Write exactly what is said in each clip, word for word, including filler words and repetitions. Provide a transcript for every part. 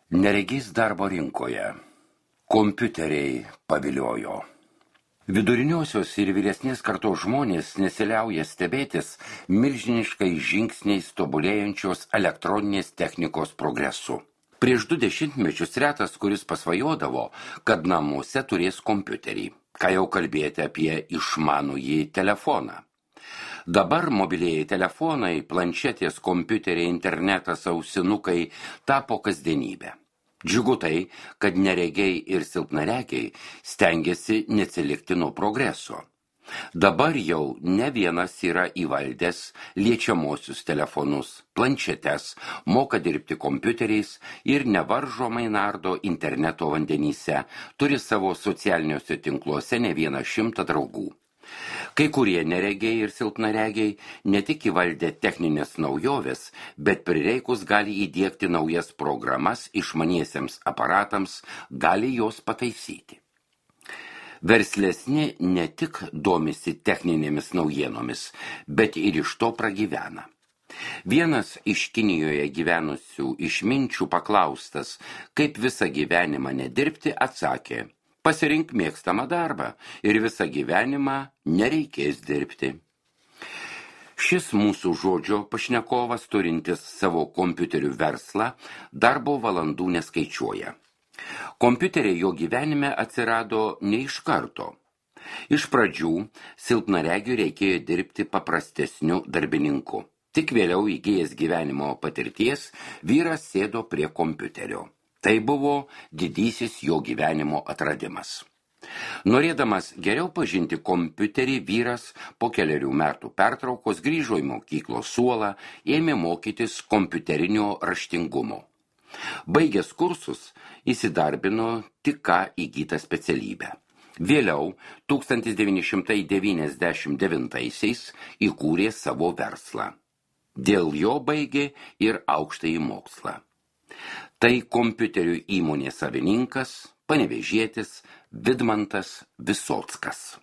Neregys darbo rinkoje. Kompiuteriai paviliojo. Viduriniosios ir vyresnės kartos žmonės nesiliauja stebėtis milžiniškai žingsniais tobulėjančios elektroninės technikos progresu. Prieš du dešimtmečius retas, kuris pasvajodavo, kad namuose turės kompiuterį, ką jau kalbėti apie išmanųjį telefoną. Dabar mobilieji telefonai, planšetės, kompiuteriai, internetas, ausinukai tapo kasdienybė. Džiugu tai, kad neregiai ir silpnaregiai stengiasi neatsilikti nuo progreso. Dabar jau ne vienas yra įvaldęs liečiamosius telefonus, planšetes, moka dirbti kompiuteriais ir nevaržomai nardo interneto vandenyse, turi savo socialiniuose tinkluose ne vieną šimtą draugų. Kai kurie neregiai ir silpnaregiai ne tik įvaldė techninės naujovės, bet prireikus gali įdiegti naujas programas išmaniesiems aparatams, gali jos pataisyti. Verslesni ne tik domisi techninėmis naujienomis, bet ir iš to pragyvena. Vienas iš Kinijoje gyvenusių išminčių paklaustas, kaip visą gyvenimą nedirbti, atsakė: pasirink mėgstamą darbą ir visą gyvenimą nereikės dirbti. Šis mūsų žodžio pašnekovas, turintis savo kompiuterių verslą, darbo valandų neskaičiuoja. Kompiuteriai jo gyvenime atsirado ne iš karto. Iš pradžių silpnaregiui reikėjo dirbti paprastesniu darbininku. Tik vėliau įgijęs gyvenimo patirties, vyras sėdo prie kompiuterio. Tai buvo didysis jo gyvenimo atradimas. Norėdamas geriau pažinti kompiuterį, vyras po keliarių metų pertraukos grįžo į mokyklos suolą, ėmė mokytis kompiuterinio raštingumo. Baigęs kursus, įsidarbino tik ką įgytą specialybę. Vėliau, tūkstantis devyni šimtai devyniasdešimt devintaisiais įkūrė savo verslą. Dėl jo baigė ir aukštąjį mokslą. Tai kompiuterių įmonės savininkas, panevėžietis Vidmantas Visockas.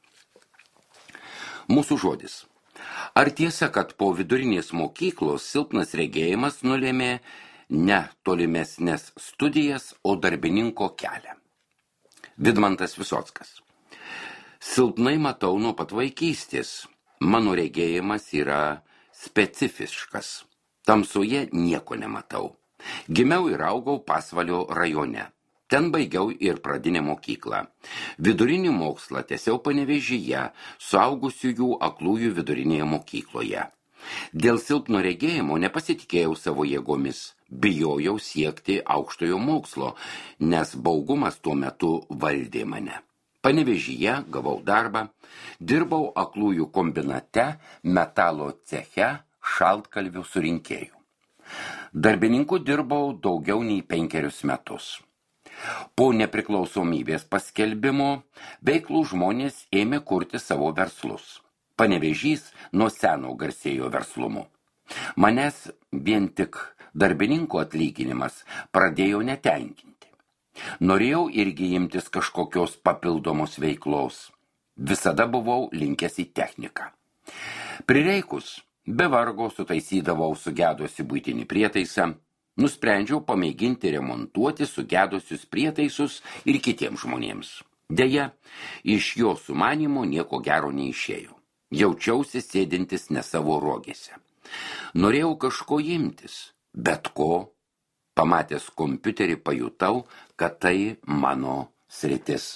Mūsų žodis. Ar tiesa, kad po vidurinės mokyklos silpnas regėjimas nulėmė ne tolimesnės studijas, o darbininko kelią? Vidmantas Visockas. Silpnai matau nuo pat vaikystės. Mano regėjimas yra specifiškas. Tamsoje nieko nematau. Gimiau ir augau Pasvalio rajone. Ten baigiau ir pradinę mokyklą. Vidurinį mokslą tęsiau Panevėžyje, suaugusiųjų aklųjų vidurinėje mokykloje. Dėl silpno regėjimo nepasitikėjau savo jėgomis, bijojau siekti aukštojo mokslo, nes baugumas tuo metu valdė mane. Panevėžyje gavau darbą, dirbau aklųjų kombinate, metalo ceche, šaltkalvių surinkėjų. Darbininku dirbau daugiau nei penkerius metus. Po nepriklausomybės paskelbimo veiklų žmonės ėmė kurti savo verslus. Panevėžys nuo seno garsėjo verslumu. Manęs vien tik darbininko atlyginimas pradėjo netenkinti. Norėjau irgi imtis kažkokios papildomos veiklos. Visada buvau linkęs į techniką. Prireikus, be vargo sutaisydavau sugedusi buitinį prietaisą, nusprendžiau pamėginti remontuoti sugedusius prietaisus ir kitiems žmonėms. Deja, iš jo sumanymo nieko gero neišėjo. Jaučiausi sėdintis ne savo rogėse. Norėjau kažko imtis, bet ko. Pamatęs kompiuterį pajutau, kad tai mano sritis.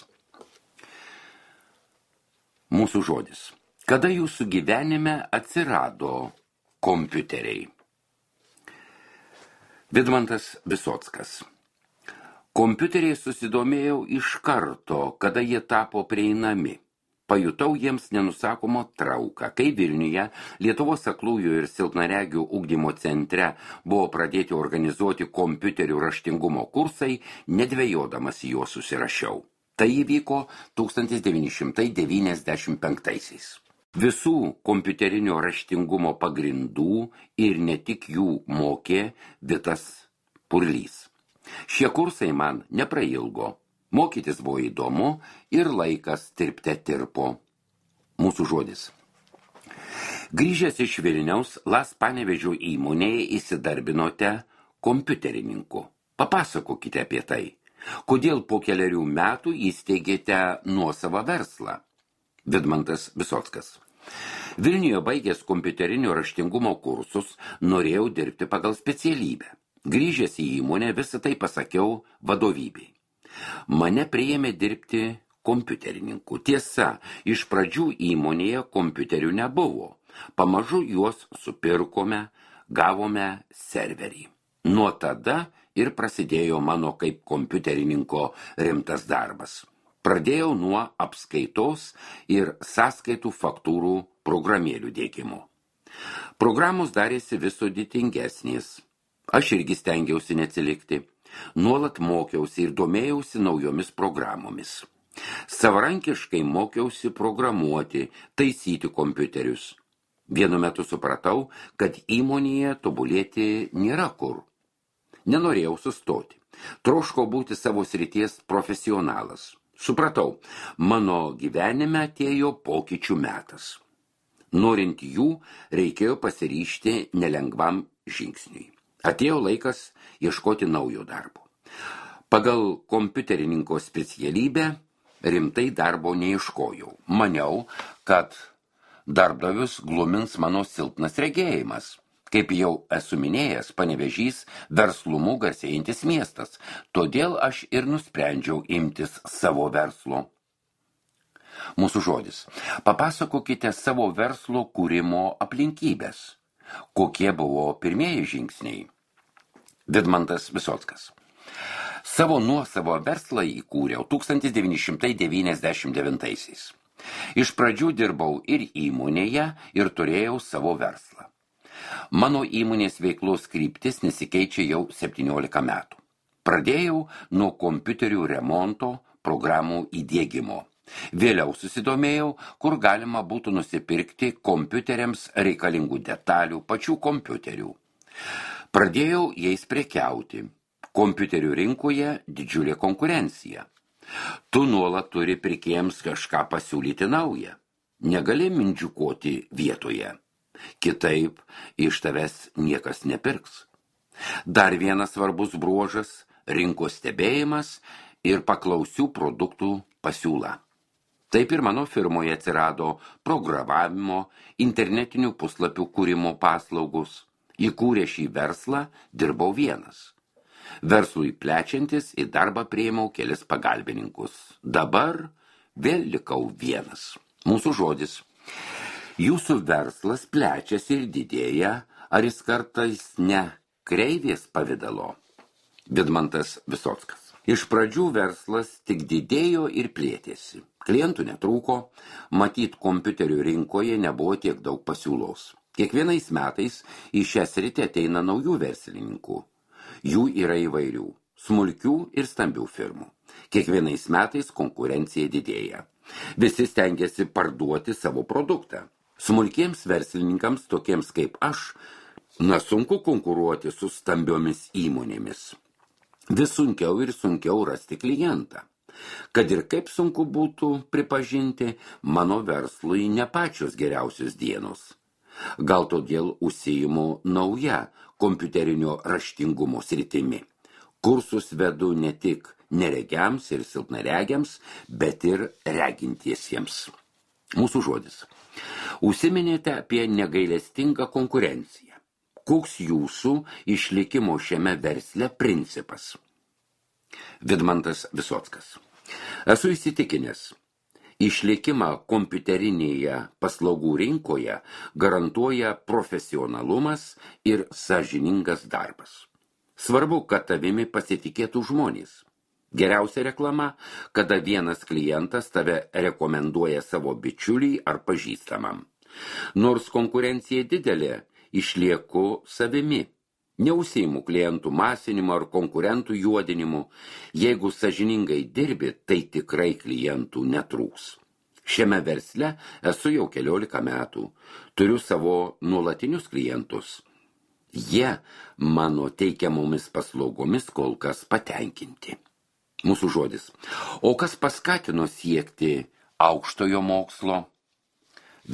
Mūsų žodis. Kada jūsų gyvenime atsirado kompiuteriai? Vidmantas Visockas. Kompiuteriai susidomėjau iš karto, kada jie tapo prieinami. Pajutau jiems nenusakomą trauką, kai Vilniuje Lietuvos aklųjų ir silpnaregių ugdymo centre buvo pradėti organizuoti kompiuterių raštingumo kursai, nedvejodamas į juos susirašiau. Tai įvyko tūkstantis devyni šimtai devyniasdešimt penktaisiais. Visų kompiuterinio raštingumo pagrindų ir ne tik jų mokė Vitas Purlys. Šie kursai man neprailgo. Mokytis buvo įdomu ir laikas tirpte tirpo. Mūsų žodis. Grįžęs iš Vilniaus, Las Panevėžio įmonėje įsidarbinote kompiuterininku. Papasakokite apie tai. Kodėl po keliarių metų įsteigėte nuosavą verslą? Vidmantas Visockas. Vilniuje baigęs kompiuterinio raštingumo kursus, norėjau dirbti pagal specialybę. Grįžęs į įmonę visą tai pasakiau vadovybei. Mane priėmė dirbti kompiuterininku. Tiesa, iš pradžių įmonėje kompiuterių nebuvo. Pamažu juos supirkome, gavome serverį. Nuo tada ir prasidėjo mano kaip kompiuterininko rimtas darbas. Pradėjau nuo apskaitos ir sąskaitų faktūrų programėlių dėkimo. Programos darėsi vis sudėtingesnės. Aš irgi stengiausi neatsilikti. Nuolat mokiausi ir domėjausi naujomis programomis. Savarankiškai mokiausi programuoti, taisyti kompiuterius. Vienu metu supratau, kad įmonėje tobulėti nėra kur. Nenorėjau sustoti. Troškau būti savo srities profesionalas. Supratau, mano gyvenime atėjo pokyčių metas. Norint jų, reikėjo pasiryžti nelengvam žingsniui. Atėjo laikas ieškoti naujo darbo. Pagal kompiuterininko specialybę rimtai darbo neieškojau. Maniau, kad darbdavius glumins mano silpnas regėjimas. Kaip jau esu minėjęs, Panevėžys verslumu garsėjantis miestas, todėl aš ir nusprendžiau imtis savo verslo. Mūsų žodis. Papasakokite savo verslo kūrimo aplinkybės. Kokie buvo pirmieji žingsniai? Vidmantas Visockas. Savo nuosavą verslą įkūriau tūkstantis devyni šimtai devyniasdešimt devintaisiais. Iš pradžių dirbau ir įmonėje, ir turėjau savo verslą. Mano įmonės veiklos kryptis nesikeičia jau septyniolika metų. Pradėjau nuo kompiuterių remonto, programų įdiegimo. Vėliau susidomėjau, kur galima būtų nusipirkti kompiuteriams reikalingų detalių, pačių kompiuterių. Pradėjau jais prekiauti. Kompiuterių rinkoje didžiulė konkurencija. Tu nuolat turi pirkėjams kažką pasiūlyti naują. Negali mindžiukoti vietoje. Kitaip iš tavęs niekas nepirks. Dar vienas svarbus bruožas – rinkos stebėjimas ir paklausių produktų pasiūla. Taip ir mano firmoje atsirado programavimo, internetinių puslapių kūrimo paslaugos. Įkūrė šį verslą dirbau vienas. Verslui plečiantis į darbą priėmiau kelis pagalbininkus. Dabar vėl likau vienas. Mūsų žodis. Jūsų verslas plečiasi ir didėja, ar jis kartais ne kreivės pavidalo? Vidmantas Visockas. Iš pradžių verslas tik didėjo ir plėtėsi. Klientų netrūko, matyt kompiuterių rinkoje nebuvo tiek daug pasiūlos. Kiekvienais metais į šią sritį ateina naujų verslininkų. Jų yra įvairių, smulkių ir stambių firmų. Kiekvienais metais konkurencija didėja. Visi stengiasi parduoti savo produktą. Smulkiems verslininkams, tokiems kaip aš, nesunku konkuruoti su stambiomis įmonėmis. Vis sunkiau ir sunkiau rasti klientą. Kad ir kaip sunku būtų pripažinti, mano verslui ne pačios geriausios dienos. Gal todėl užsiimu nauja kompiuterinio raštingumo sritimi. Kursus vedu ne tik neregiams ir silpnaregiams, bet ir regintiesiems. Mūsų žodis. Užsiminėte apie negailestingą konkurenciją. Koks jūsų išlikimo šiame versle principas? Vidmantas Visockas. Esu įsitikinęs, išlikimą kompiuterinėje paslaugų rinkoje garantuoja profesionalumas ir sąžiningas darbas. Svarbu, kad tavimi pasitikėtų žmonės. Geriausia reklama, kada vienas klientas tave rekomenduoja savo bičiuliai ar pažįstamam. Nors konkurencija didelė, išlieku savimi. Neužsiimu klientų masinimu ar konkurentų juodinimu. Jeigu sąžiningai dirbi, tai tikrai klientų netrūks. Šiame versle esu jau keliolika metų. Turiu savo nuolatinius klientus. Jie mano teikiamomis paslaugomis kol kas patenkinti. Mūsų žodis. O kas paskatino siekti aukštojo mokslo?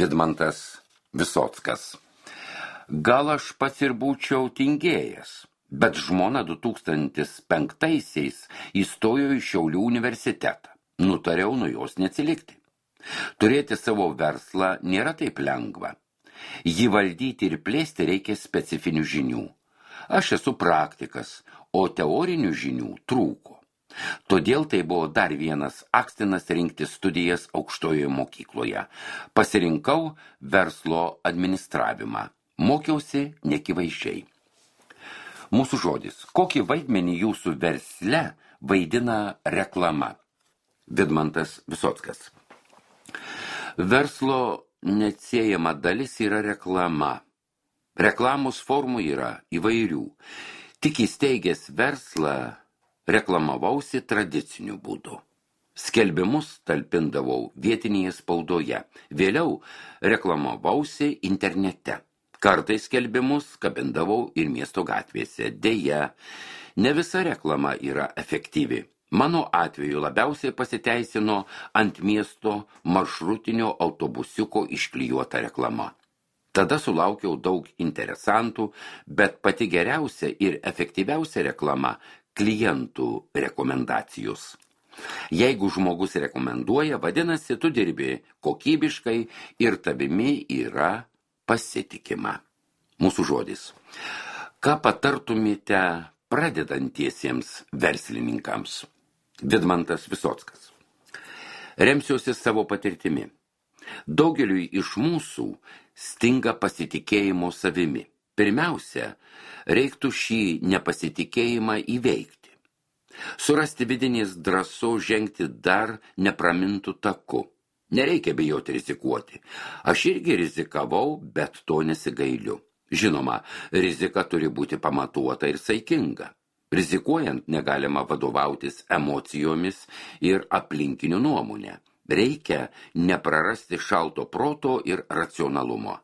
Vidmantas Visockas. Gal aš pats ir būčiau tingėjęs, Bet žmona du tūkstantis penktaisiais įstojo į Šiaulių universitetą. Nutariau nuo jos neatsilikti. Turėti savo verslą nėra taip lengva. Jį valdyti ir plėsti reikia specifinių žinių. Aš esu praktikas, o teorinių žinių trūko. Todėl tai buvo dar vienas akstinas rinkti studijas aukštojoje mokykloje. Pasirinkau verslo administravimą. Mokiausi nekivaizdžiai. Mūsų žodis. Kokį vaidmenį jūsų versle vaidina reklama? Vidmantas Visockas. Verslo neatsiejama dalis yra reklama. Reklamos formų yra įvairių. Tik įsteigęs verslą reklamavausi tradiciniu būdu. Skelbimus talpindavau vietinėje spaudoje. Vėliau reklamavausi internete. Kartais skelbimus kabindavau ir miesto gatvėse. Deja, ne visa reklama yra efektyvi. Mano atveju labiausiai pasiteisino ant miesto maršrutinio autobusiuko išklijuota reklama. Tada sulaukiau daug interesantų, bet pati geriausia ir efektyviausia reklama – klientų rekomendacijos. Jeigu žmogus rekomenduoja, vadinasi, tu dirbi kokybiškai ir tavimi yra pasitikima. Mūsų žodis. Ką patartumėte pradedantiesiems verslininkams? Vidmantas Visockas. Remsiuosi savo patirtimi. Daugeliui iš mūsų stinga pasitikėjimo savimi. Pirmiausia, reiktų šį nepasitikėjimą įveikti. Surasti vidinės drąsos žengti dar nepramintų taku. Nereikia bijoti rizikuoti. Aš irgi rizikavau, bet to nesigailiu. Žinoma, rizika turi būti pamatuota ir saikinga. Rizikuojant negalima vadovautis emocijomis ir aplinkinių nuomonę. Reikia neprarasti šalto proto ir racionalumo.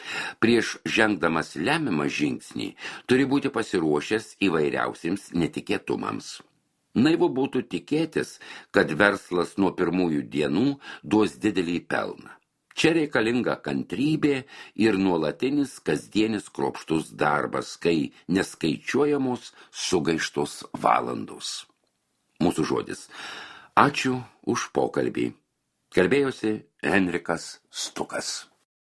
Prieš žengdamas lemiamą žingsnį turi būti pasiruošęs įvairiausiems netikėtumams. Naivu būtų tikėtis, kad verslas nuo pirmųjų dienų duos didelį pelną. Čia reikalinga kantrybė ir nuolatinis kasdienis kruopštus darbas, kai neskaičiuojamos sugaištos valandos. Mūsų žodis. Ačiū už pokalbį. Kalbėjosi Henrikas Stukas.